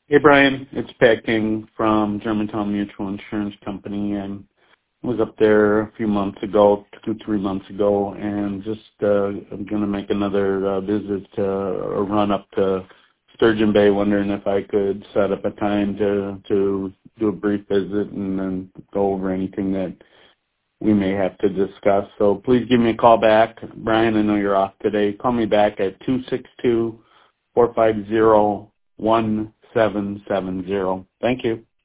Hey, Brian. It's Pat King from Germantown Mutual Insurance Company. I was up there a few months ago, 3 months ago, and just I'm going to make another visit or run up to Sturgeon Bay, wondering if I could set up a time to do a brief visit and then go over anything that we may have to discuss. So please give me a call back. Brian, I know you're off today. Call me back at 262-450-1770. Thank you.